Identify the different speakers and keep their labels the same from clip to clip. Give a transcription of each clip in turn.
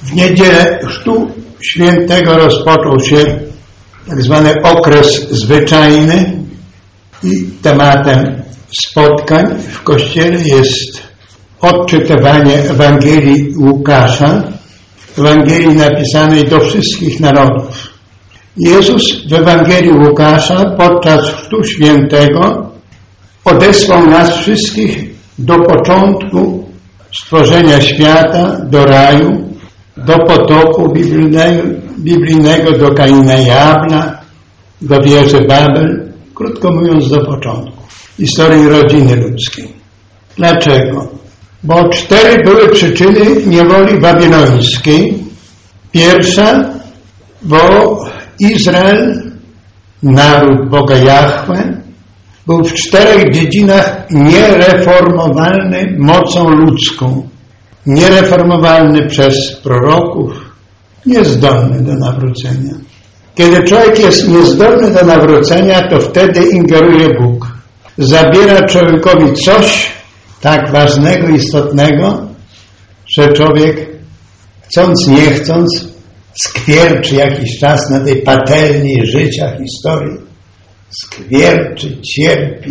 Speaker 1: W niedzielę Chrztu Świętego rozpoczął się tak zwany okres zwyczajny i tematem spotkań w Kościele jest odczytywanie Ewangelii Łukasza, Ewangelii napisanej do wszystkich narodów. Jezus w Ewangelii Łukasza podczas Chrztu Świętego odesłał nas wszystkich do początku stworzenia świata, do raju, do potopu biblijnego, do Kaina i Abla, do wieży Babel, krótko mówiąc do początku historii rodziny ludzkiej. Dlaczego? Bo 4 były przyczyny niewoli babilońskiej. Pierwsza, bo Izrael, naród Boga Jahwe, był w 4 dziedzinach niereformowalny mocą ludzką. Niereformowalny przez proroków, niezdolny do nawrócenia. Kiedy człowiek jest niezdolny do nawrócenia, to wtedy ingeruje Bóg. Zabiera człowiekowi coś tak ważnego, istotnego, że człowiek, chcąc nie chcąc, skwierczy jakiś czas na tej patelni życia, historii. Skwierczy, cierpi,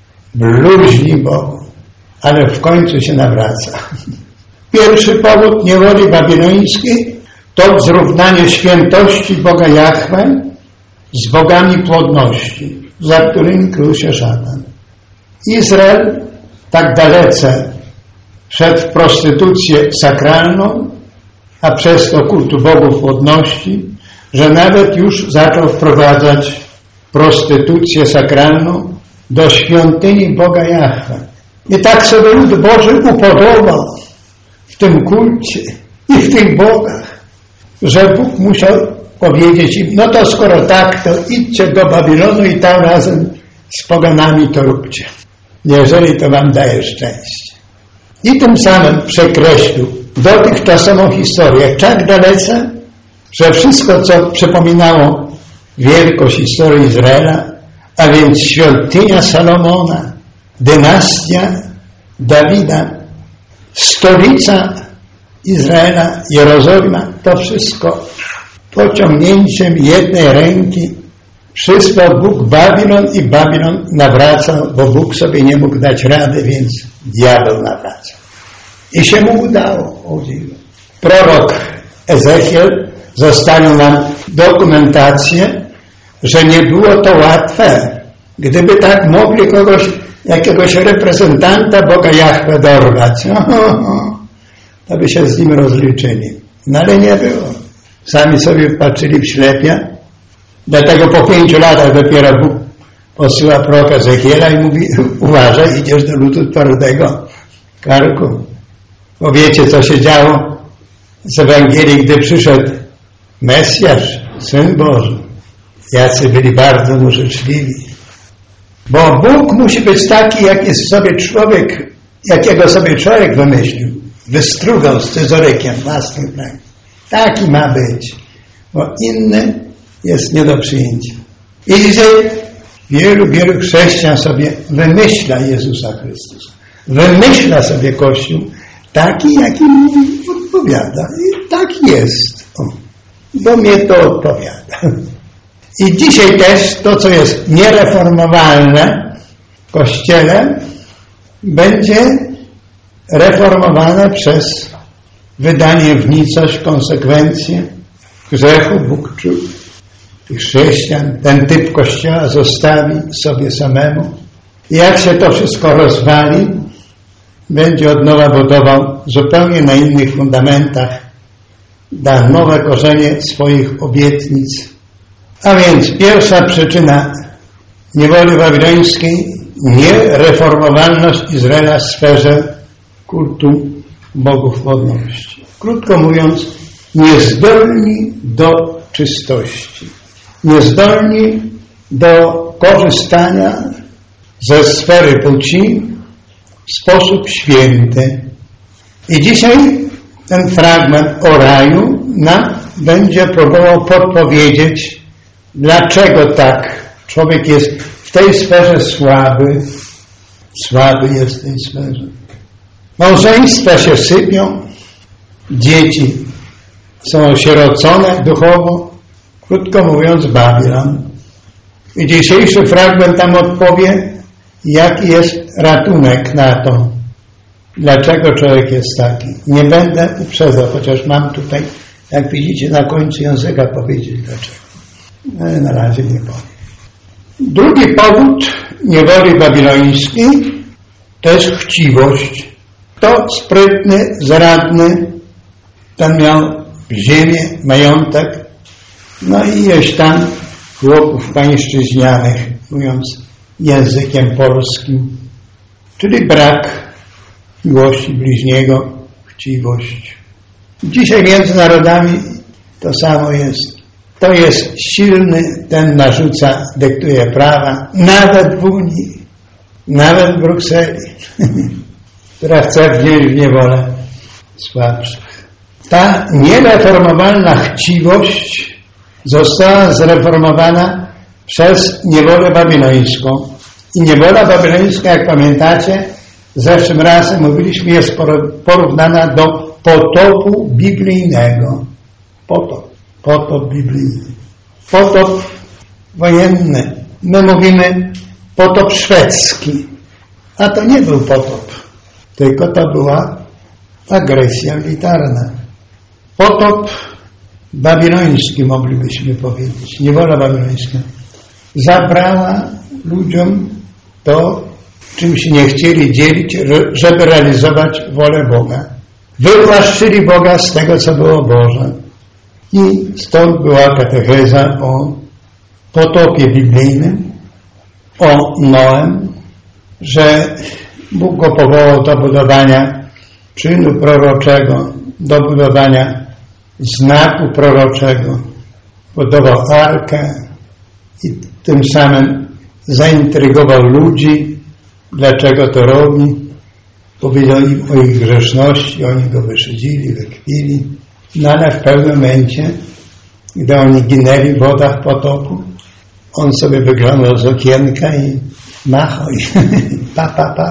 Speaker 1: bluźni Bogu, ale w końcu się nawraca. Pierwszy powód niewoli babilońskiej to zrównanie świętości Boga Jahwe z bogami płodności, za którymi krył się szatan. Izrael tak dalece szedł w prostytucję sakralną, a przez to kultu bogów płodności, że nawet już zaczął wprowadzać prostytucję sakralną do świątyni Boga Jahwe. I tak sobie lud Boży upodobał w tym kulcie i w tych bogach, że Bóg musiał powiedzieć im, no to skoro tak, to idźcie do Babilonu i tam razem z poganami to róbcie, jeżeli to wam daje szczęście. I tym samym przekreślił dotychczasową historię tak dalece, że wszystko, co przypominało wielkość historii Izraela, a więc świątynia Salomona, dynastia Dawida, stolica Izraela, Jerozolima, to wszystko pociągnięciem jednej ręki przysłał Bóg Babilon i Babilon nawracał, bo Bóg sobie nie mógł dać rady, więc diabeł nawracał. I się mu udało, o dziwo. Prorok Ezechiel zostawił nam dokumentację, że nie było to łatwe. Gdyby tak mogli jakiegoś reprezentanta Boga Jahwe dorwać, to by się z nim rozliczyli. No ale nie było. Sami sobie patrzyli w ślepia. Dlatego po 5 latach dopiero Bóg posyła proroka Ezechiela i mówi, uważaj, idziesz do ludu twardego karku. Bo wiecie, co się działo z Ewangelii, gdy przyszedł Mesjasz, Syn Boży. Jacy byli bardzo mu życzliwi. Bo Bóg musi być taki, jak jest sobie człowiek, jakiego sobie człowiek wymyślił. Wystrugał scyzorykiem własnym planie. Taki ma być. Bo inny jest nie do przyjęcia. I dzisiaj wielu chrześcijan sobie wymyśla Jezusa Chrystusa. Wymyśla sobie Kościół taki, jaki mu odpowiada. I tak jest. Bo mnie to odpowiada. I dzisiaj też to, co jest niereformowalne w Kościele, będzie reformowane przez wydanie w nicość, konsekwencje grzechu. Bóg czuł tych chrześcijan, ten typ Kościoła zostawi sobie samemu. I jak się to wszystko rozwali, będzie od nowa budował zupełnie na innych fundamentach, da nowe korzenie swoich obietnic. A więc pierwsza przyczyna niewoli babilońskiej, niereformowalność Izraela w sferze kultu bogów płodności. Krótko mówiąc, niezdolni do czystości, niezdolni do korzystania ze sfery płci w sposób święty. I dzisiaj ten fragment o raju nam będzie próbował podpowiedzieć, dlaczego tak człowiek jest w tej sferze słaby. Słaby jest w tej sferze. Małżeństwa się sypią, dzieci są osierocone duchowo, krótko mówiąc Babilon. I dzisiejszy fragment nam odpowie, jaki jest ratunek na to. Dlaczego człowiek jest taki? Nie będę uprzedzał, chociaż mam tutaj, jak widzicie, na końcu języka powiedzieć dlaczego. Ale na razie nie powiem. Drugi powód niewoli babilońskiej to jest chciwość. To sprytny, zradny, ten miał ziemię, majątek, no i jest tam chłopów pańszczyźnianych, mówiąc językiem polskim, czyli brak miłości bliźniego, chciwość. Dzisiaj między narodami to samo jest. To jest silny, ten narzuca, dyktuje prawa, nawet w Unii, nawet w Brukseli, która chce wziąć w niewolę słabszych. Ta niereformowalna chciwość została zreformowana przez niewolę babilońską. I niewola babilońska, jak pamiętacie, zeszłym razem mówiliśmy, jest porównana do potopu biblijnego. Potop biblijny. Potop wojenny. My mówimy potop szwedzki. A to nie był potop, tylko to była agresja militarna. Potop babiloński, moglibyśmy powiedzieć. Niewola babilońska zabrała ludziom to, czym się nie chcieli dzielić, żeby realizować wolę Boga. Wywłaszczyli Boga z tego, co było Boże. I stąd była katecheza o potopie biblijnym, o Noem, że Bóg go powołał do budowania czynu proroczego, do budowania znaku proroczego. Budował arkę i tym samym zaintrygował ludzi, dlaczego to robi. Powiedział im o ich grzeszności, oni go wyszydzili, wykwili. No ale w pewnym momencie, gdy oni ginęli w wodach potopu, on sobie wyglądał z okienka i machał i pa.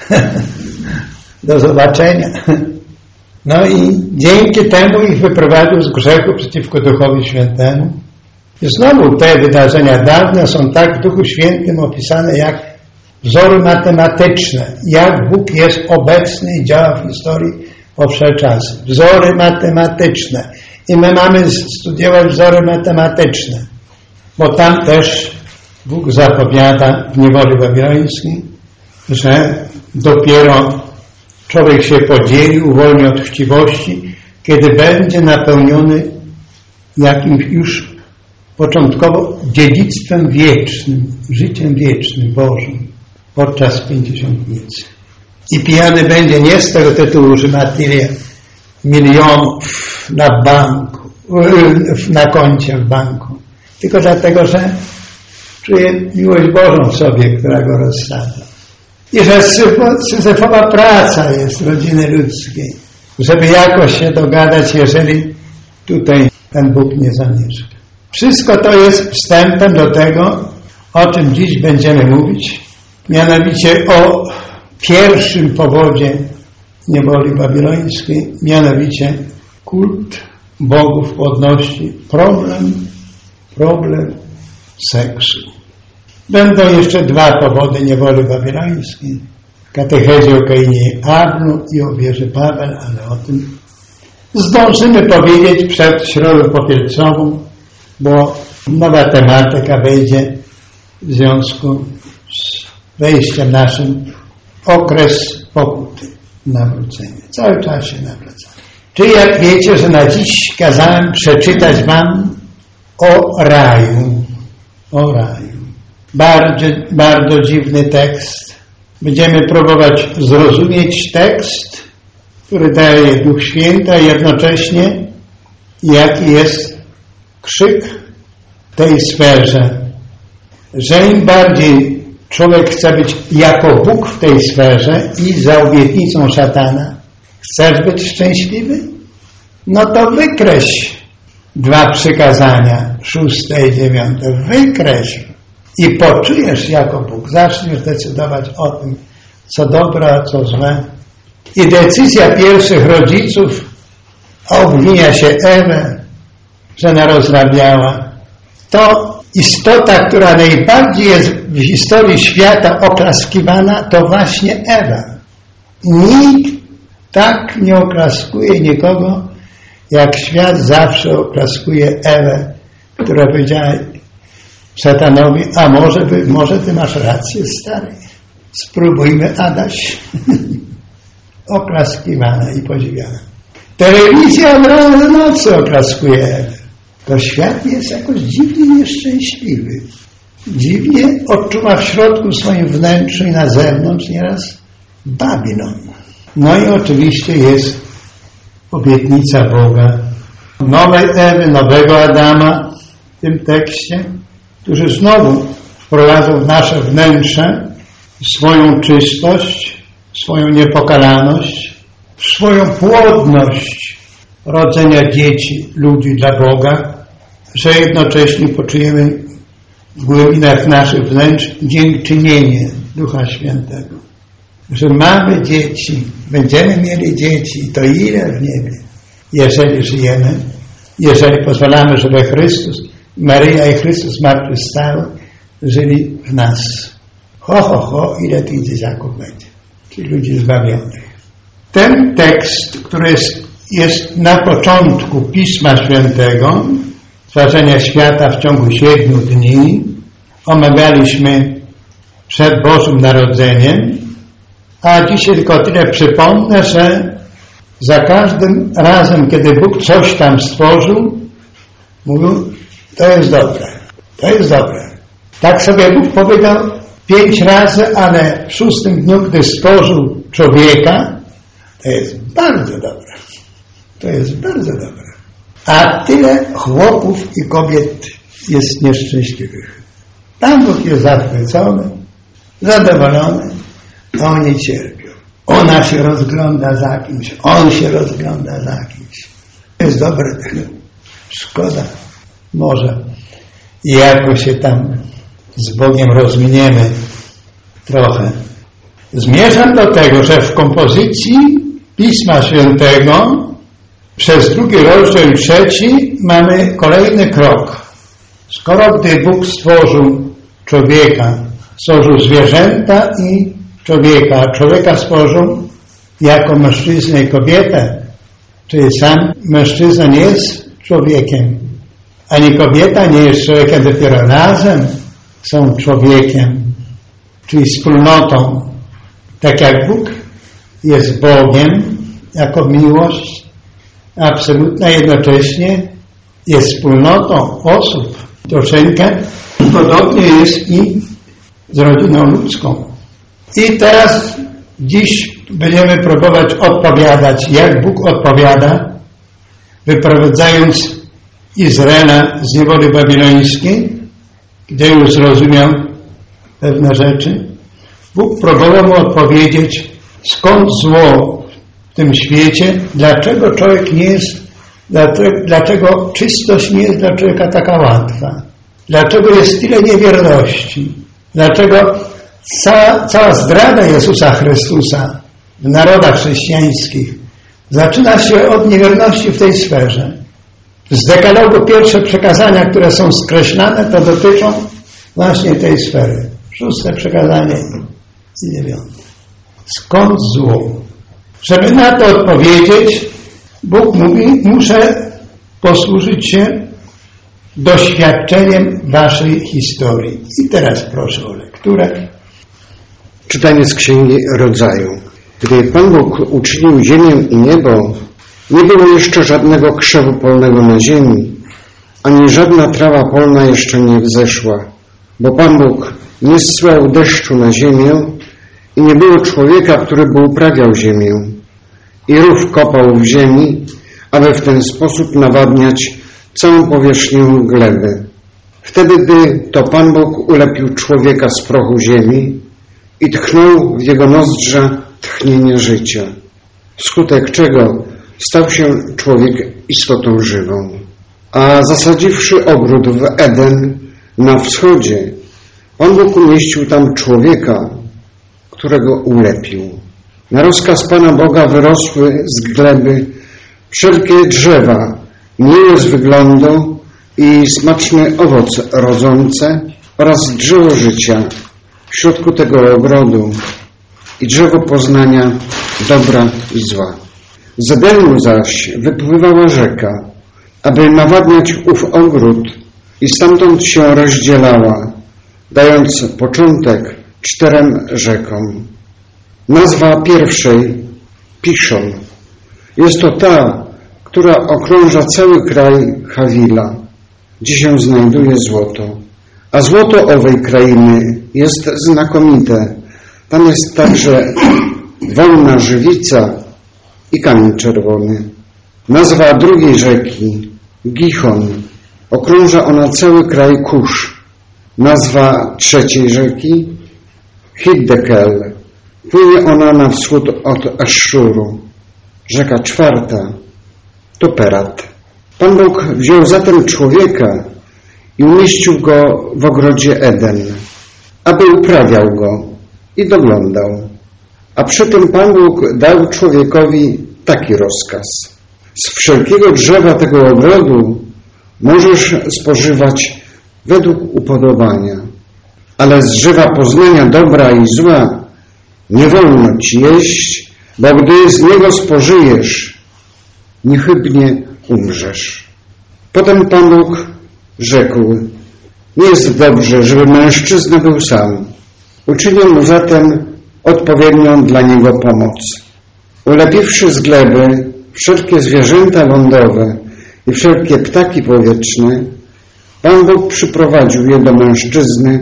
Speaker 1: Do zobaczenia. No i dzięki temu ich wyprowadził z grzechu przeciwko Duchowi Świętemu. I znowu te wydarzenia dawne są tak w Duchu Świętym opisane jak wzory matematyczne. Jak Bóg jest obecny i działa w historii po wsze czasy. Wzory matematyczne. I my mamy studiować wzory matematyczne. Bo tam też Bóg zapowiada w niewoli babilońskiej, że dopiero człowiek się podzieli, uwolni od chciwości, kiedy będzie napełniony jakimś już początkowo dziedzictwem wiecznym, życiem wiecznym Bożym podczas pięćdziesiątnicy. I pijany będzie nie z tego tytułu, że ma tyle milionów na banku, na koncie w banku, tylko dlatego, że czuje miłość Bożą w sobie, która go rozsadza. I że syzyfowa praca jest rodziny ludzkiej, żeby jakoś się dogadać, jeżeli tutaj ten Bóg nie zamieszka. Wszystko to jest wstępem do tego, o czym dziś będziemy mówić, mianowicie o pierwszym powodzie niewoli babilońskiej, mianowicie kult bogów płodności, problem seksu. Będą jeszcze dwa powody niewoli babilońskiej. Katechezie o Kainie i Ablu i o wieży Babel, ale o tym zdążymy powiedzieć przed środą popielcową, bo nowa tematyka wejdzie w związku z wejściem naszym okres pokuty, nawrócenia. Cały czas się nawracamy. Czy jak wiecie, że na dziś kazałem przeczytać wam o raju. O raju. Bardzo dziwny tekst. Będziemy próbować zrozumieć tekst, który daje Duch Święty, a jednocześnie jaki jest krzyk w tej sferze. Że im bardziej człowiek chce być jako Bóg w tej sferze i za obietnicą szatana, chcesz być szczęśliwy? No to wykreśl 2 przykazania, 6 i 9. Wykreśl i poczujesz jako Bóg. Zaczniesz decydować o tym, co dobre, a co złe. I decyzja pierwszych rodziców obwinia się Ewę, że narozrabiała. To istota, która najbardziej jest w historii świata oklaskiwana, to właśnie Ewa. Nikt tak nie oklaskuje nikogo, jak świat zawsze oklaskuje Ewę, która powiedziała szatanowi, a może ty masz rację, stary. Spróbujmy, Adaś. Oklaskiwana i podziwiana. Telewizja od rana do nocy oklaskuje Ewę. To świat jest jakoś dziwnie nieszczęśliwy. Dziwnie odczuwa w środku swoim wnętrzu i na zewnątrz nieraz Babilon. No i oczywiście jest obietnica Boga, nowej Ewy, nowego Adama w tym tekście, którzy znowu wprowadzą w nasze wnętrze swoją czystość, swoją niepokalaność, swoją płodność rodzenia dzieci, ludzi dla Boga, że jednocześnie poczujemy w głębinach naszych wnętrz dziękczynienie Ducha Świętego. Że mamy dzieci, będziemy mieli dzieci i to ile w niebie, jeżeli żyjemy, jeżeli pozwalamy, żeby Chrystus, Maryja i Chrystus zmartwychwstały, żyli w nas. Ile tych dzieciaków będzie, czyli ludzi zbawionych. Ten tekst, który jest na początku Pisma Świętego, stworzenia świata w ciągu 7 dni, omawialiśmy przed Bożym Narodzeniem, a dzisiaj tylko tyle przypomnę, że za każdym razem, kiedy Bóg coś tam stworzył, mówił, to jest dobre, to jest dobre. Tak sobie Bóg powiedział 5 razy, ale w 6 dniu, gdy stworzył człowieka, to jest bardzo dobre. To jest bardzo dobre. A tyle chłopów i kobiet jest nieszczęśliwych. Pan Bóg jest zachwycony, zadowolony, a oni cierpią. Ona się rozgląda za kimś, on się rozgląda za kimś. To jest dobre. Szkoda. Może jakoś się tam z Bogiem rozminiemy trochę. Zmierzam do tego, że w kompozycji Pisma Świętego przez 2 rozdział 3 mamy kolejny krok. Skoro gdy Bóg stworzył człowieka, stworzył zwierzęta i człowieka, a człowieka stworzył jako mężczyznę i kobietę, czyli sam mężczyzna nie jest człowiekiem, ani kobieta nie jest człowiekiem, dopiero razem są człowiekiem, czyli wspólnotą. Tak jak Bóg jest Bogiem jako miłość absolutna, jednocześnie jest wspólnotą osób, troszeczkę podobnie jest i z rodziną ludzką. I teraz dziś będziemy próbować odpowiadać, jak Bóg odpowiada, wyprowadzając Izraela z niewoli babilońskiej, gdzie już zrozumiał pewne rzeczy. Bóg próbował mu odpowiedzieć, skąd zło w tym świecie, dlaczego człowiek nie jest, dlaczego czystość nie jest dla człowieka taka łatwa, dlaczego jest tyle niewierności, dlaczego cała zdrada Jezusa Chrystusa w narodach chrześcijańskich zaczyna się od niewierności w tej sferze. Z dekalogu pierwsze przekazania, które są skreślane, to dotyczą właśnie tej sfery. 6 przekazanie i 9. Skąd zło? Żeby na to odpowiedzieć, Bóg mówi, muszę posłużyć się doświadczeniem waszej historii. I teraz proszę o lekturę.
Speaker 2: Czytanie z Księgi Rodzaju. Gdy Pan Bóg uczynił ziemię i niebo, nie było jeszcze żadnego krzewu polnego na ziemi, ani żadna trawa polna jeszcze nie wzeszła, bo Pan Bóg nie zsłał deszczu na ziemię i nie było człowieka, który by uprawiał ziemię. I rów kopał w ziemi, aby w ten sposób nawadniać całą powierzchnię gleby. Wtedy, gdy to Pan Bóg ulepił człowieka z prochu ziemi i tchnął w jego nozdrza tchnienie życia, wskutek czego stał się człowiek istotą żywą. A zasadziwszy ogród w Eden na wschodzie, Pan Bóg umieścił tam człowieka, którego ulepił. Na rozkaz Pana Boga wyrosły z gleby Wszelkie drzewa, miłe z wyglądu i smaczny owoc rodzące oraz drzewo życia w środku tego ogrodu i drzewo poznania dobra i zła. Z Edenu zaś wypływała rzeka, aby nawadniać ów ogród i stamtąd się rozdzielała, dając początek 4 rzekom. Nazwa pierwszej Piszon. Jest to ta, która okrąża cały kraj Hawila, gdzie się znajduje złoto. A złoto owej krainy jest znakomite. Tam jest także wolna żywica i kamień czerwony. Nazwa drugiej rzeki Gichon. Okrąża ona cały kraj Kusz. Nazwa trzeciej rzeki Hiddekel. Płynie ona na wschód od Aszszuru. Rzeka czwarta to Perat. Pan Bóg wziął zatem człowieka i umieścił go w ogrodzie Eden, aby uprawiał go i doglądał. A przy tym Pan Bóg dał człowiekowi taki rozkaz. Z wszelkiego drzewa tego ogrodu możesz spożywać według upodobania, ale z drzewa poznania dobra i zła nie wolno ci jeść, bo gdy z niego spożyjesz, niechybnie umrzesz. Potem Pan Bóg rzekł: nie jest dobrze, żeby mężczyzna był sam. Uczynię mu zatem odpowiednią dla niego pomoc. Ulepiwszy z gleby wszelkie zwierzęta lądowe i wszelkie ptaki powietrzne, Pan Bóg przyprowadził je do mężczyzny,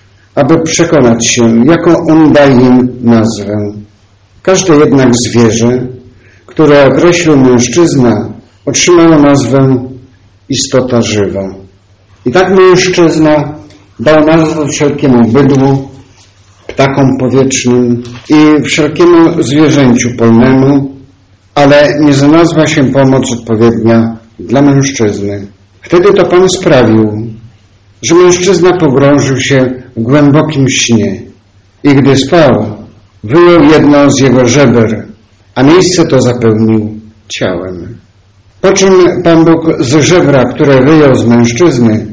Speaker 2: aby przekonać się, jaką on daje im nazwę. Każde jednak zwierzę, które określił mężczyzna, otrzymało nazwę istota żywa. I tak mężczyzna dał nazwę wszelkiemu bydłu, ptakom powietrznym i wszelkiemu zwierzęciu polnemu, ale nie znalazła się pomoc odpowiednia dla mężczyzny. Wtedy to Pan sprawił, że mężczyzna pogrążył się w głębokim śnie i gdy spał, wyjął jedno z jego żeber, a miejsce to zapełnił ciałem. Po czym Pan Bóg z żebra, które wyjął z mężczyzny,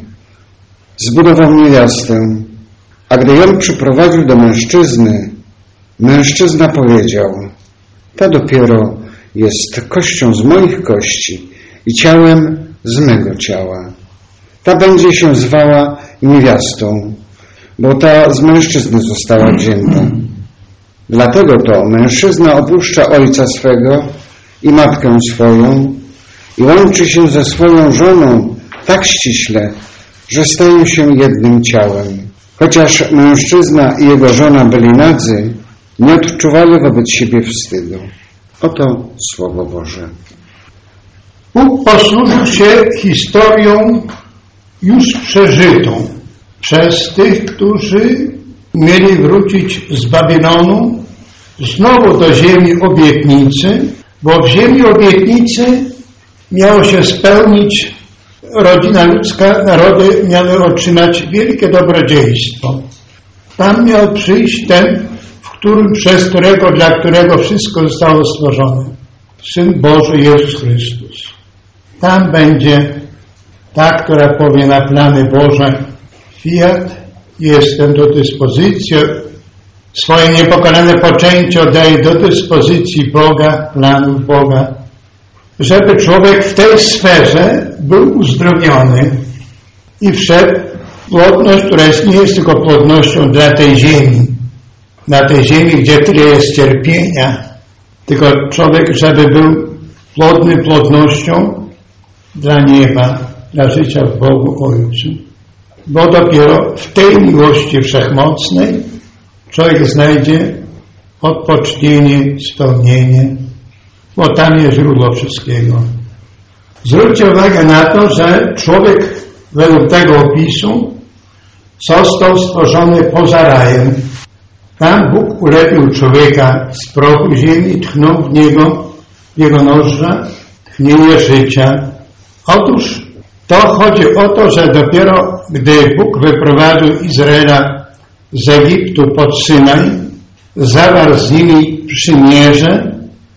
Speaker 2: zbudował niewiastę, a gdy ją przyprowadził do mężczyzny, mężczyzna powiedział: ta dopiero jest kością z moich kości i ciałem z mego ciała. Ta będzie się zwała niewiastą, bo ta z mężczyzny została wzięta. Dlatego to mężczyzna opuszcza ojca swego i matkę swoją i łączy się ze swoją żoną tak ściśle, że stają się jednym ciałem. Chociaż mężczyzna i jego żona byli nadzy, nie odczuwali wobec siebie wstydu. Oto Słowo Boże.
Speaker 1: Bóg posłużył się historią już przeżytą przez tych, którzy mieli wrócić z Babilonu znowu do ziemi obietnicy, bo w ziemi obietnicy miało się spełnić, rodzina ludzka, narody miały otrzymać wielkie dobrodziejstwo. Tam miał przyjść ten, przez którego, dla którego wszystko zostało stworzone. Syn Boży Jezus Chrystus. Tam będzie ta, która powie na plany Boże: fiat, jestem do dyspozycji, swoje niepokonane poczęcie oddaję do dyspozycji Boga, planów Boga, żeby człowiek w tej sferze był uzdrowiony i wszedł w płodność, która nie jest tylko płodnością dla tej ziemi, na tej ziemi, gdzie tyle jest cierpienia, tylko człowiek, żeby był płodny płodnością dla nieba, dla życia w Bogu Ojcu. Bo dopiero w tej miłości wszechmocnej człowiek znajdzie odpocznienie, spełnienie, bo tam jest źródło wszystkiego. Zwróćcie uwagę na to, że człowiek według tego opisu został stworzony poza rajem. Tam Bóg ulepił człowieka z prochu ziemi, tchnął w niego, w jego nozdrza, tchnienie życia. Otóż to chodzi o to, że dopiero gdy Bóg wyprowadził Izraela z Egiptu pod Synaj, zawarł z nimi przymierze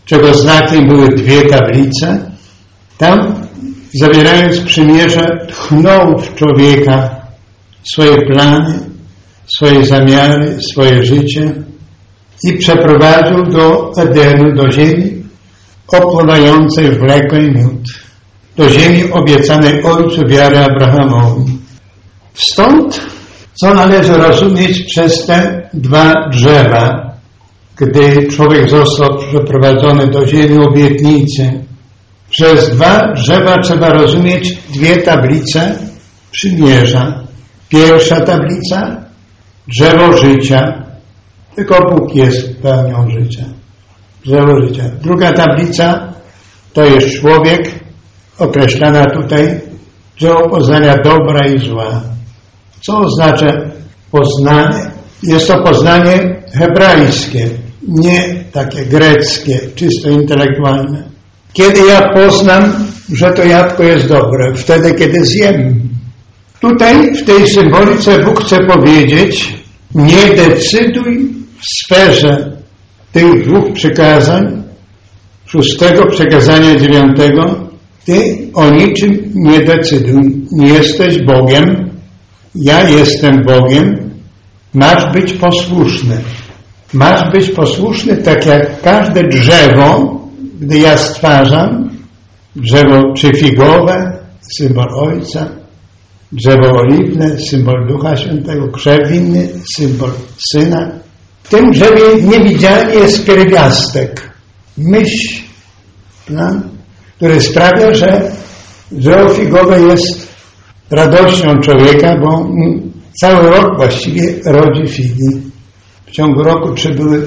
Speaker 1: czego znakiem były 2 tablice. Tam, zawierając przymierze, tchnął w człowieka swoje plany, swoje zamiary, swoje życie i przeprowadził do Edenu, do ziemi opływającej w mleko i miód, do ziemi obiecanej ojcu wiary Abrahamowi. Stąd, co należy rozumieć przez te 2 drzewa, gdy człowiek został przeprowadzony do ziemi obietnicy. Przez 2 drzewa trzeba rozumieć 2 tablice przymierza. Pierwsza tablica, drzewo życia. Tylko Bóg jest pełnią życia. Drzewo życia. Druga tablica to jest człowiek, określana tutaj, drzewo poznania dobra i zła. Co oznacza poznanie? Jest to poznanie hebrajskie, nie takie greckie, czysto intelektualne. Kiedy ja poznam, że to jabłko jest dobre? Wtedy, kiedy zjem. Tutaj, w tej symbolice Bóg chce powiedzieć, nie decyduj w sferze tych 2 przykazań, 6 przekazania 9, ty o niczym nie decyduj. Nie jesteś Bogiem, ja jestem Bogiem, masz być posłuszny. Masz być posłuszny tak jak każde drzewo, gdy ja stwarzam, drzewo figowe, symbol Ojca, drzewo oliwne, symbol Ducha Świętego, krzew winny, symbol Syna. W tym drzewie niewidzialnie jest pierwiastek, myśl, plan, który sprawia, że drzewo figowe jest radością człowieka, bo cały rok właściwie rodzi figi. W ciągu roku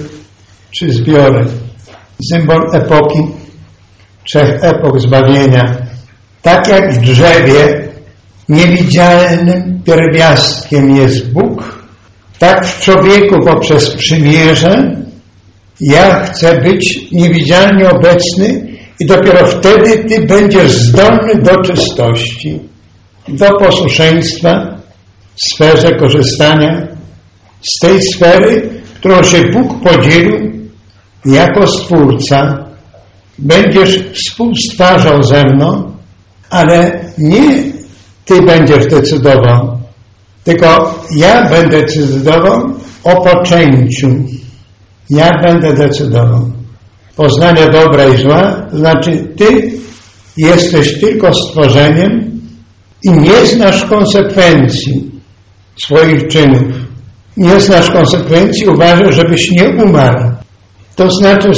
Speaker 1: 3 zbiory. Symbol epoki, 3 epok zbawienia. Tak jak w drzewie niewidzialnym pierwiastkiem jest Bóg, tak w człowieku poprzez przymierze ja chcę być niewidzialnie obecny i dopiero wtedy ty będziesz zdolny do czystości, do posłuszeństwa w sferze korzystania z tej sfery, którą się Bóg podzielił jako Stwórca. Będziesz współstwarzał ze mną, ale nie ty będziesz decydował, tylko ja będę decydował o poczęciu. Ja będę decydował. Poznanie dobra i zła, to znaczy ty jesteś tylko stworzeniem i nie znasz konsekwencji swoich czynów. Nie znasz konsekwencji, uważasz, żebyś nie umarł. To znaczy,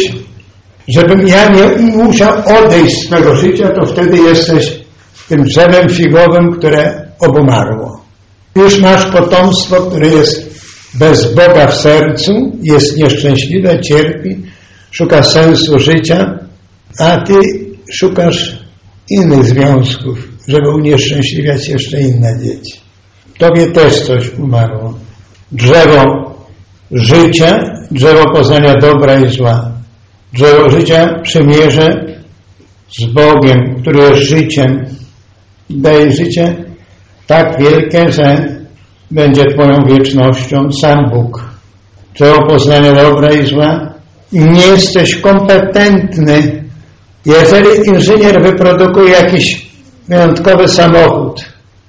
Speaker 1: żebym ja nie musiał odejść z swego życia, to wtedy jesteś tym drzewem figowym, które obumarło. Już masz potomstwo, które jest bez Boga w sercu, jest nieszczęśliwe, cierpi, szuka sensu życia, a ty szukasz innych związków, żeby unieszczęśliwiać jeszcze inne dzieci. Tobie też coś umarło. Drzewo życia, drzewo poznania dobra i zła. Drzewo życia przymierze z Bogiem, który jest życiem. Daje życie tak wielkie, że będzie twoją wiecznością sam Bóg. Drzewo poznania dobra i zła. Nie jesteś kompetentny. Jeżeli inżynier wyprodukuje jakiś wyjątkowy samochód,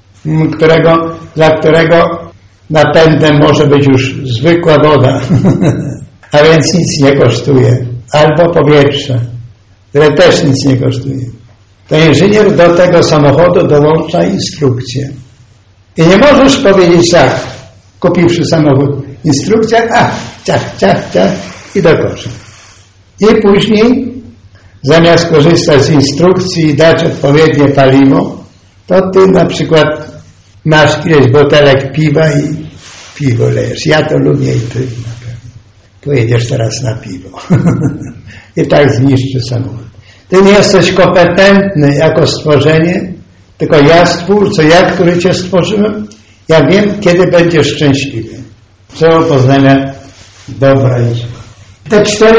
Speaker 1: dla którego napędem może być już zwykła woda, a więc nic nie kosztuje, albo powietrze, które też nic nie kosztuje, to inżynier do tego samochodu dołącza instrukcję. I nie możesz powiedzieć tak, kupiwszy samochód, instrukcja, ciach i do kosza. I później, zamiast korzystać z instrukcji i dać odpowiednie paliwo, to ty na przykład masz ileś butelek piwa i piwo lejesz. Ja to lubię i ty na pewno. Pojedziesz teraz na piwo. I tak zniszczy samochód. Ty nie jesteś kompetentny jako stworzenie, tylko ja, Stwórco, ja, który cię stworzyłem, ja wiem, kiedy będziesz szczęśliwy. Drzewo poznania dobra i zła. Te 4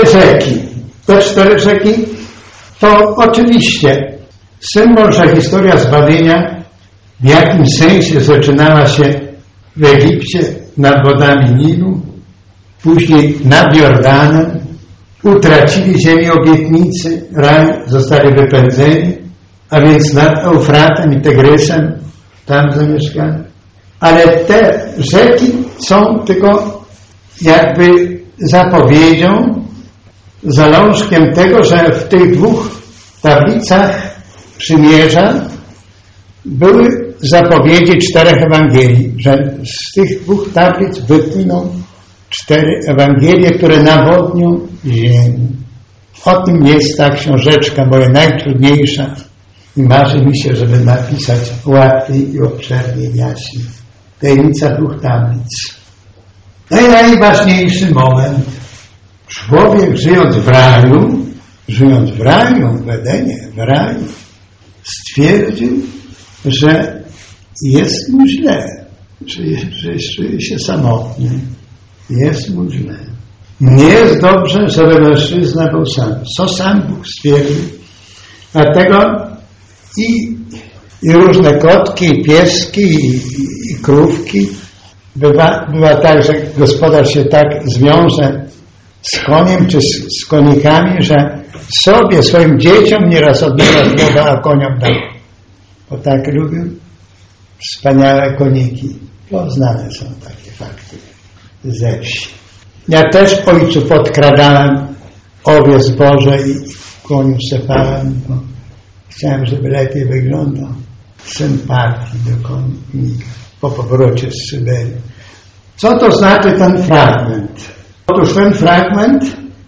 Speaker 1: rzeki to oczywiście symbol, że historia zbawienia w jakimś sensie zaczynała się w Egipcie nad wodami Nilu, później nad Jordanem, utracili ziemię obietnicy, raj, zostali wypędzeni, a więc nad Eufratem i Tygrysem tam zamieszkali. Ale te rzeki są tylko jakby zapowiedzią, zalążkiem tego, że w tych dwóch tablicach przymierza były zapowiedzi 4 Ewangelii, że z tych dwóch tablic wypłyną 4 Ewangelie, które nawodnią ziemię. O tym jest ta książeczka moja najtrudniejsza i marzy mi się, żeby napisać łatwiej i obszerniej jaśniej. Tajemnica 2 tablic. No i najważniejszy moment. Człowiek żyjąc w raju, w Edenie, w raju, stwierdził, że jest mu źle, że czuje się samotny. Jest mu źle. Nie jest dobrze, żeby mężczyzna był sam. Co sam Bóg stwierdził. Dlatego i różne kotki, i pieski, i krówki. Bywa tak, że gospodarz się tak zwiąże z koniem czy z konikami, że sobie, swoim dzieciom nieraz odbiera głowę, a koniom dał. Bo tak lubią wspaniałe koniki. Poznane są takie fakty ze wsi. Ja też ojcu podkradałem owiec Boże i koniu sypałem, bo chciałem, żeby lepiej wyglądał. Sympatii do konika po powrocie z Syberii. Co to znaczy ten fragment? Otóż ten fragment,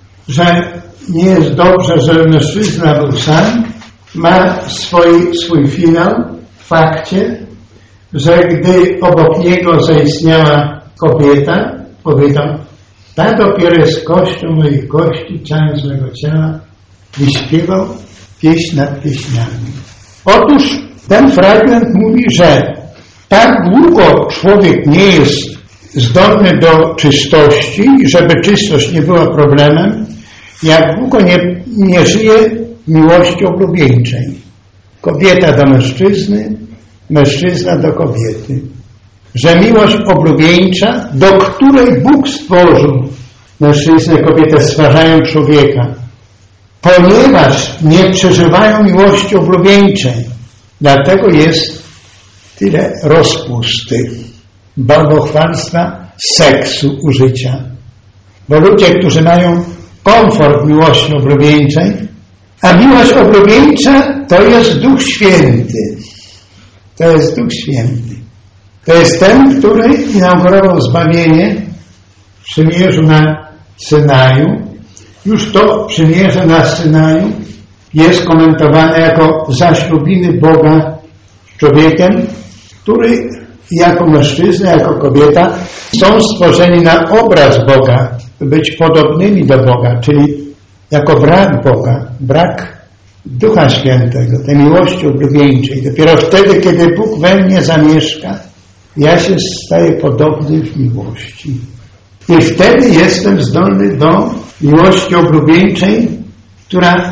Speaker 1: że nie jest dobrze, że mężczyzna był sam, ma swój finał w fakcie, że gdy obok niego zaistniała kobieta, powiedział: ta dopiero jest kością moich kości, ciałem z mego ciała, i śpiewał pieśń nad pieśniami. Otóż ten fragment mówi, że tak długo człowiek nie jest zdolny do czystości, żeby czystość nie była problemem, jak długo nie żyje miłości oblubieńczej. Kobieta do mężczyzny, mężczyzna do kobiety. Że miłość oblubieńcza, do której Bóg stworzył mężczyznę, kobietę, stwarzają człowieka, ponieważ nie przeżywają miłości oblubieńczej, dlatego jest tyle rozpusty, bałwochwalstwa, seksu, użycia. Bo ludzie, którzy mają komfort miłości oblubieńczej, a miłość oblubieńcza to jest Duch Święty. To jest Duch Święty. To jest ten, który inaugurował zbawienie w przymierzu na Synaju. Już to przymierze na Synaju jest komentowane jako zaślubiny Boga z człowiekiem, który jako mężczyzna, jako kobieta są stworzeni na obraz Boga, by być podobnymi do Boga, czyli jako brak Boga, brak Ducha Świętego, tej miłości oblubieńczej. Dopiero wtedy, kiedy Bóg we mnie zamieszka, ja się staję podobny w miłości. I wtedy jestem zdolny do miłości oblubieńczej, która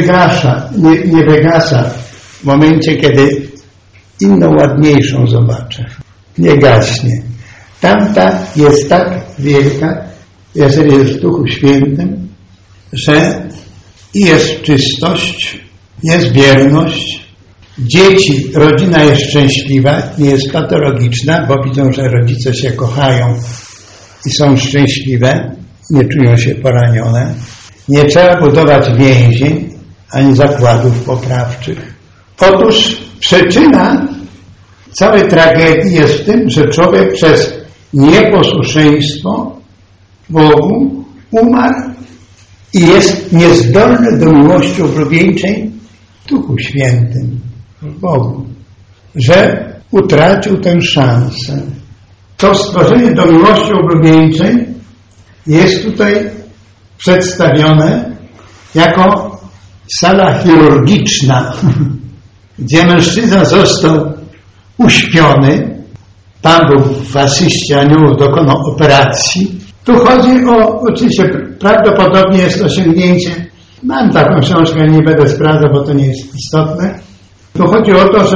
Speaker 1: nie wygasa w momencie, kiedy inną ładniejszą zobaczę. Nie gaśnie. Tamta jest tak wielka, jeżeli jest w Duchu Świętym, że jest czystość, jest wierność, dzieci, rodzina jest szczęśliwa, nie jest patologiczna, bo widzą, że rodzice się kochają i są szczęśliwe, nie czują się poranione. Nie trzeba budować więzień, ani zakładów poprawczych. Otóż przyczyna całej tragedii jest w tym, że człowiek przez nieposłuszeństwo Bogu umarł i jest niezdolny do miłości oblubieńczej w Duchu Świętym, w Bogu, że utracił tę szansę. To stworzenie do miłości oblubieńczej jest tutaj przedstawione jako sala chirurgiczna, gdzie mężczyzna został uśpiony. Pan był w asyście aniołów, dokonał operacji. Tu chodzi o, oczywiście prawdopodobnie jest osiągnięcie, mam taką książkę, nie będę sprawdzał, bo to nie jest istotne. Tu chodzi o to,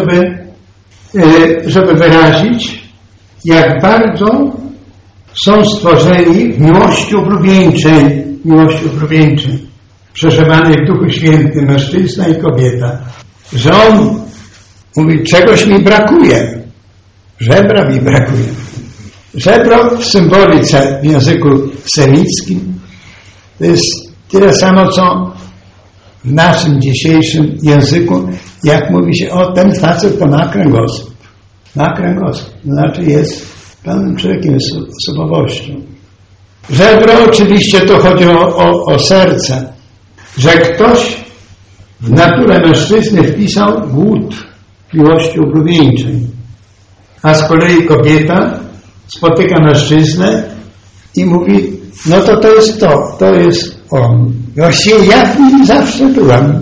Speaker 1: żeby wyrazić, jak bardzo są stworzeni w miłości oblubieńczej miłości oblubieńczej, przeżywanej w Duchu Świętym, mężczyzna i kobieta, że on mówi, czegoś mi brakuje. Żebra mi brakuje. Żebro w symbolice w języku semickim to jest tyle samo, co w naszym dzisiejszym języku, jak mówi się, o, ten facet to ma kręgosłup. Ma kręgosłup. Znaczy jest pełnym człowiekiem, jest osobowością. Żebro oczywiście to chodzi o serce. Że ktoś w naturę mężczyzny wpisał głód miłości oblubieńczej. A z kolei kobieta spotyka mężczyznę i mówi, no to jest on. Właściwie ja w nim zawsze byłam.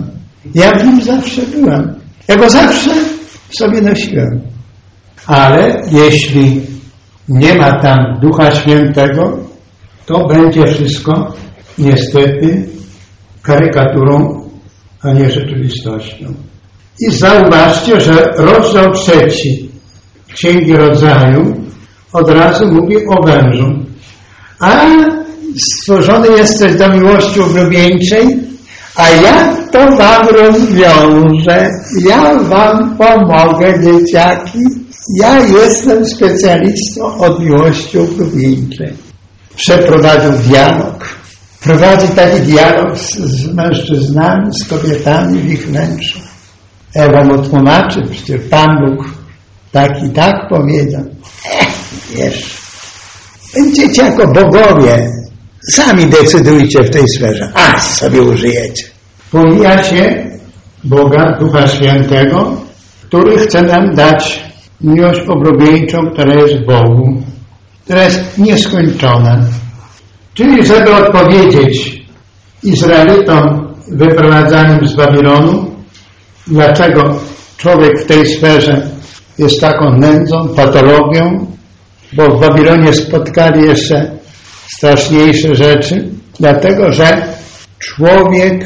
Speaker 1: Ja go zawsze w sobie nosiłem. Ale jeśli nie ma tam Ducha Świętego, to będzie wszystko niestety karykaturą, a nie rzeczywistością. I zauważcie, że rozdział 3 Księgi Rodzaju od razu mówi o wężu. A stworzony jesteś do miłości oblubieńczej, a ja to wam rozwiążę, ja wam pomogę, dzieciaki. Ja jestem specjalistą od miłości oblubieńczej. Przeprowadził dialog. Prowadzi taki dialog z mężczyznami, z kobietami w ich wnętrzu. Ewa mu tłumaczy, przecież Pan Bóg tak i tak powiedział. Wiesz, będziecie jako bogowie, sami decydujcie w tej sferze, a sobie użyjecie. Pomija się Boga, Ducha Świętego, który chce nam dać miłość oblubieńczą, która jest w Bogu, która jest nieskończona. Czyli żeby odpowiedzieć Izraelitom wyprowadzanym z Babilonu, dlaczego człowiek w tej sferze jest taką nędzą, patologią, bo w Babilonie spotkali jeszcze straszniejsze rzeczy, dlatego że człowiek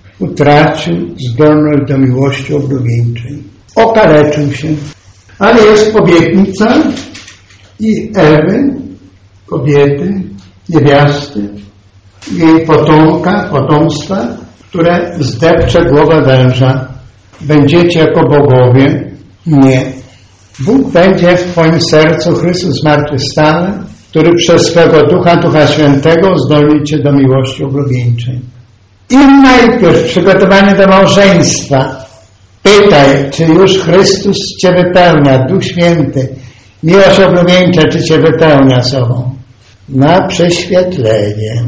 Speaker 1: utracił zdolność do miłości oblubieńczej. Okaleczył się. Ale jest obietnica i Ewy, kobiety, niewiasty, jej potomstwa, które zdepcze głowę węża. Będziecie jako bogowie? Nie. Bóg będzie w twoim sercu, Chrystus zmartwychwstały, który przez swego Ducha Świętego zdolni cię do miłości oblubieńczej. I najpierw przygotowanie do małżeństwa. Pytaj, czy już Chrystus cię wypełnia, Duch Święty, miłość oblubieńcza, czy cię wypełnia sobą. Na prześwietlenie.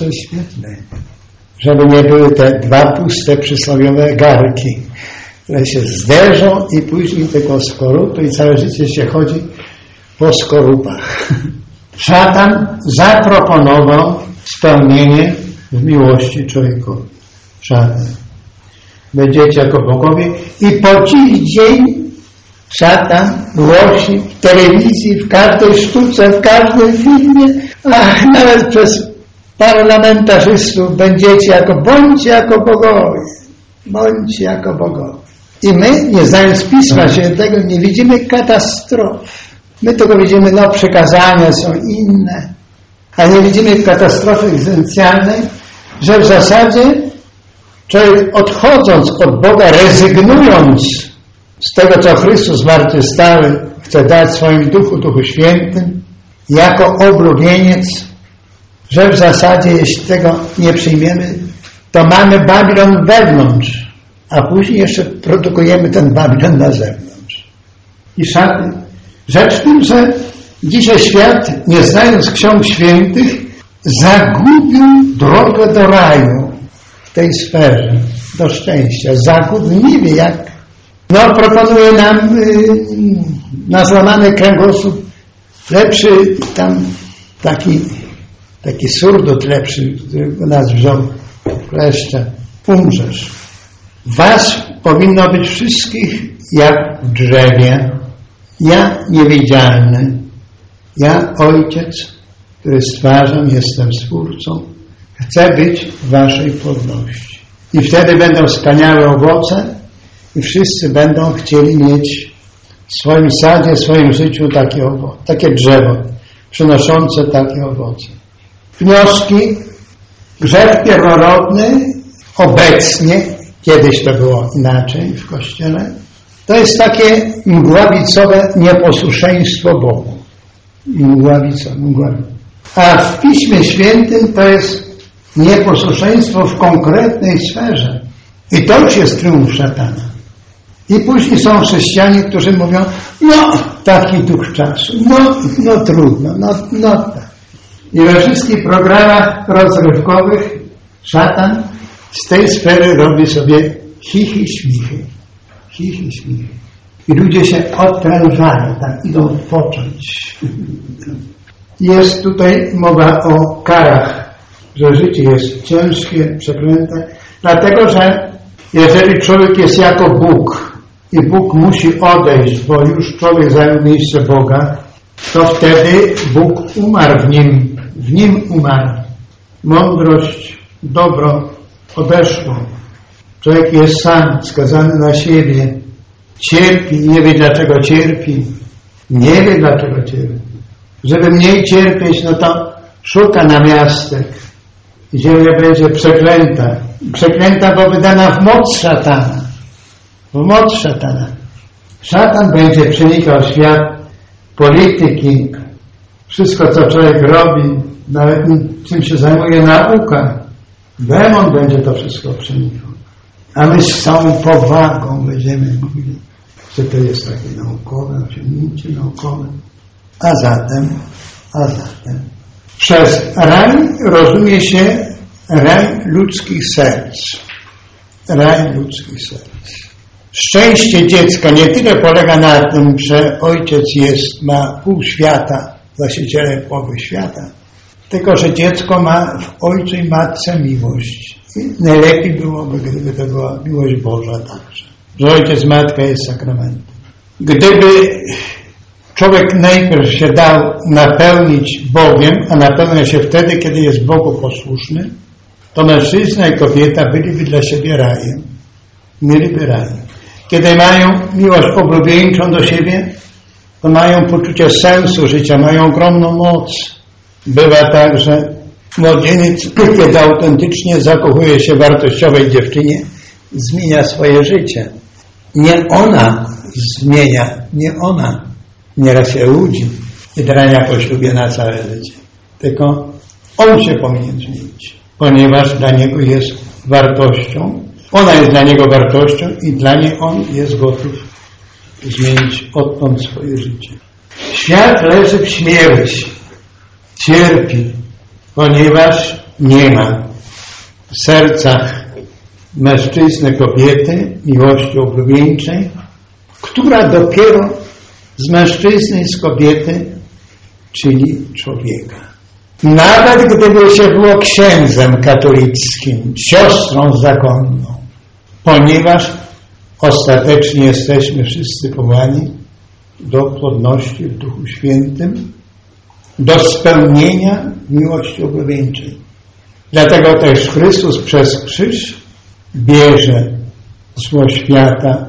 Speaker 1: Żeby nie były te dwa puste przysłowiowe garki, które się zderzą i później tylko skorupy i całe życie się chodzi po skorupach. Szatan zaproponował spełnienie w miłości człowiekowi. Szatan. Będziecie jako bogowie i po dziś dzień szatan głosi w telewizji, w każdej sztuce, w każdym filmie, a nawet przez parlamentarzystów bądźcie jako bogowie. Bądźcie jako bogowie. I my, nie znając Pisma Świętego, nie widzimy katastrof. My tylko widzimy, przekazania są inne, a nie widzimy katastrofy egzystencjalnej, że w zasadzie człowiek odchodząc od Boga, rezygnując z tego, co Chrystus zmartwychwstały chce dać swoim Duchu Świętym, jako oblubieniec, że w zasadzie, jeśli tego nie przyjmiemy, to mamy Babilon wewnątrz, a później jeszcze produkujemy ten Babilon na zewnątrz. I rzecz w tym, że dzisiaj świat, nie znając ksiąg świętych, zagubił drogę do raju w tej sferze, do szczęścia. Zagubił, nie wie jak. Proponuje nam na złamany kręgosłup lepszy tam taki surdut lepszy, który nas wziął kleszcze. Umrzesz. Was powinno być wszystkich jak w drzewie. Ja niewidzialny. Ja Ojciec, który stwarzam, jestem Stwórcą. Chcę być w waszej płodności. I wtedy będą wspaniałe owoce i wszyscy będą chcieli mieć w swoim sadzie, w swoim życiu takie drzewo, przynoszące takie owoce. Wnioski Grzech pierworodny obecnie, kiedyś to było inaczej w Kościele, to jest takie mgławicowe nieposłuszeństwo Bogu. Mgławicowe. A w Piśmie Świętym to jest nieposłuszeństwo w konkretnej sferze. I to już jest triumf szatana. I później są chrześcijanie, którzy mówią, no, taki duch czasu, no trudno, no tak. I we wszystkich programach rozrywkowych szatan z tej sfery robi sobie chichy, śmichy. I ludzie się odprężają, tak idą począć. Jest tutaj mowa o karach, że życie jest ciężkie, przeklęte, dlatego że jeżeli człowiek jest jako Bóg i Bóg musi odejść, bo już człowiek zajął miejsce Boga, to wtedy Bóg umarł w nim umarł. Mądrość, dobro odeszło. Człowiek jest sam, skazany na siebie. Cierpi, nie wie dlaczego cierpi. Żeby mniej cierpieć, no to szuka namiastek. Ziemia będzie przeklęta. Przeklęta, bo wydana w moc szatana. Szatan będzie przenikał świat polityki, wszystko co człowiek robi, nawet czym się zajmuje nauka. Demon będzie to wszystko przenikał. A my z całą powagą będziemy mówili, że to jest takie naukowe, osiągnięcie naukowe. A zatem przez raj rozumie się raj ludzkich serc. Szczęście dziecka nie tyle polega na tym, że ojciec ma pół świata, właścicielem połowy świata, tylko że dziecko ma w ojcu i matce miłość. I najlepiej byłoby, gdyby to była miłość Boża także. Że ojciec, matka jest sakramentem. Gdyby człowiek najpierw się dał napełnić Bogiem, a napełnia się wtedy, kiedy jest Bogu posłuszny, to mężczyzna i kobieta byliby dla siebie rajem. Mieliby raj. Kiedy mają miłość oblubieńczą do siebie, to mają poczucie sensu życia, mają ogromną moc. Bywa tak, że młodzieniec, kiedy autentycznie zakochuje się w wartościowej dziewczynie, zmienia swoje życie. Nie ona zmienia, nieraz się łudzi i drania po ślubie na całe życie. Tylko on się powinien zmienić, ponieważ dla niego jest wartością. Ona jest dla niego wartością i dla niej on jest gotów zmienić odtąd swoje życie. Świat leży w śmierci, cierpi, ponieważ nie ma w sercach mężczyzny, kobiety miłości oblubieńczej, która dopiero z mężczyzny i z kobiety, czyli człowieka. Nawet gdyby się było księdzem katolickim, siostrą zakonną, ponieważ ostatecznie jesteśmy wszyscy powołani do płodności w Duchu Świętym, do spełnienia miłości oblubieńczej. Dlatego też Chrystus przez krzyż bierze zło świata,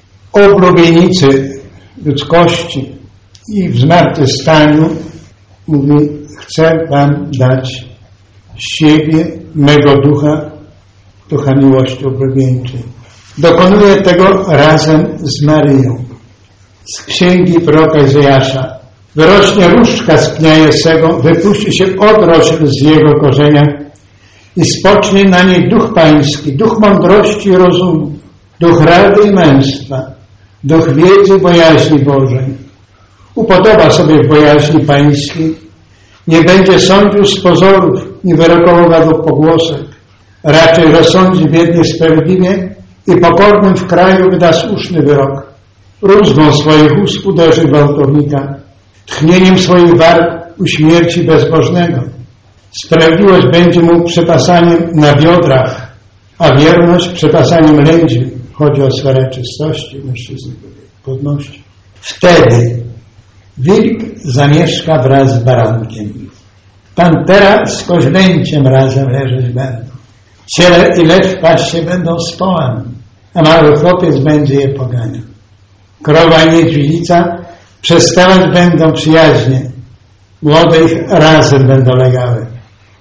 Speaker 1: oblubienicy ludzkości i w zmartwychwstaniu mówi: chcę wam dać siebie, mego ducha, ducha miłości oblubieńczej. Dokonuje tego razem z Maryją. Z księgi proroka Izajasza: wyrośnie różdżka z pnia Jesego, wypuści się odrośl z jego korzenia i spocznie na niej duch pański, duch mądrości i rozumu, duch rady i męstwa, duch wiedzy i bojaźni Bożej. Upodoba sobie w bojaźni pańskiej, nie będzie sądził z pozorów, nie wyrokował według pogłosek, raczej rozsądzi biednie sprawiedliwie i pokornym w kraju wyda słuszny wyrok. Rózgą swoich ust uderzy gwałtownika, tchnieniem swoich warg uśmierci bezbożnego. Sprawiedliwość będzie mu przepasaniem na biodrach, a wierność przepasaniem lędźwi. Chodzi o sferę czystości mężczyzny, godności. Wtedy wilk zamieszka wraz z barankiem. Pantera z koźlęciem razem leżeć będą. Ciele i lew paść się będą z połem, a mały chłopiec będzie je poganiał. Krowa i niedźwiedzica przestawać będą przyjaźnie. Młode ich razem będą legały.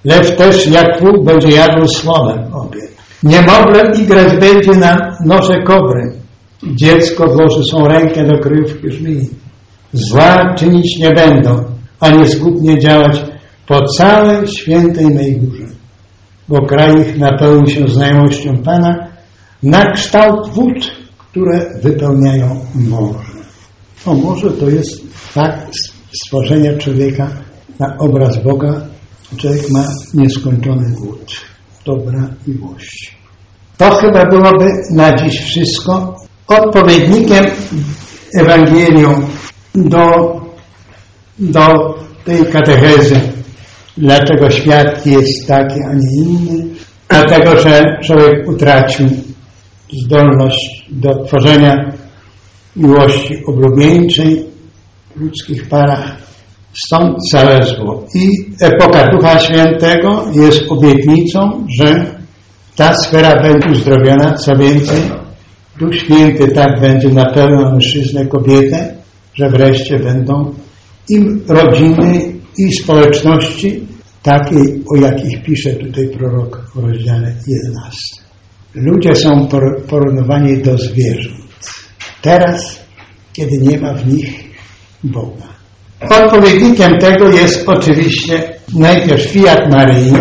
Speaker 1: Lew też jak wół będzie jadł słomem obie. Niemowlę igrać będzie na nosze kobry. Dziecko włoży swą rękę do kryjówki żmii. Zła czynić nie będą, ani zgubnie działać po całej świętej mej górze. Bo kraj ich napełni się znajomością Pana na kształt wód, które wypełniają morze. O, morze to jest fakt stworzenia człowieka na obraz Boga. Człowiek ma nieskończony głód dobra i miłości. To chyba byłoby na dziś wszystko. Odpowiednikiem Ewangelium do tej katechezy, dlaczego świat jest taki, a nie inny, dlatego, że człowiek utracił zdolność do tworzenia miłości oblubieńczej w ludzkich parach. Stąd całe zło. I epoka Ducha Świętego jest obietnicą, że ta sfera będzie uzdrowiona. Co więcej, Duch Święty tak będzie napełniał mężczyznę, kobietę, że wreszcie będą im rodziny i społeczności takiej, o jakich pisze tutaj prorok w rozdziale 11. Ludzie są porównywani do zwierząt. Teraz, kiedy nie ma w nich Boga. Odpowiednikiem tego jest oczywiście najpierw fiat Maryi,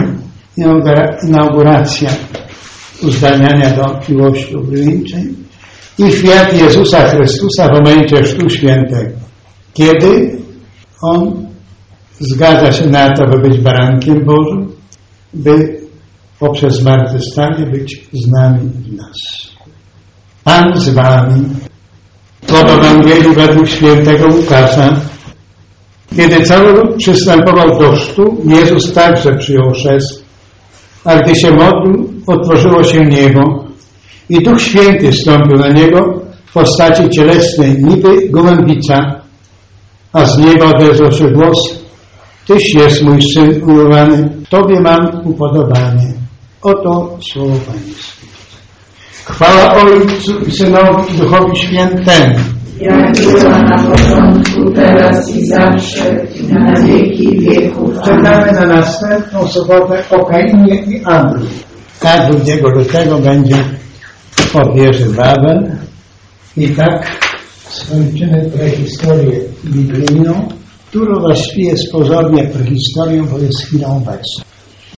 Speaker 1: inauguracja uzdalniania do miłości oblubieńczej i fiat Jezusa Chrystusa w momencie Chrztu Świętego, kiedy On zgadza się na to, by być barankiem Bożym, by poprzez zmartwychwstanie być z nami w nas. Pan z wami. Słowo Ewangelii według świętego Łukasza. Kiedy cały lud przystępował do chrztu, Jezus także przyjął chrzest, a gdy się modlił, otworzyło się niebo i Duch Święty zstąpił na niego w postaci cielesnej, niby gołębica, a z nieba odezwał się głos: Tyś jest mój Syn umiłowany, w Tobie mam upodobanie. Oto słowo Pańskie. Chwała Ojcu i Synowi i Duchowi Świętemu.
Speaker 3: Jak była na początku, teraz i zawsze, i na wieki wieków.
Speaker 1: Czekamy na następną sobotę o Kainie i Ablu. 2 lutego będzie o wieży Babel. I tak skończymy prehistorię biblijną, którą właściwie jest pozornie prehistorią, bo jest chwilą obecną.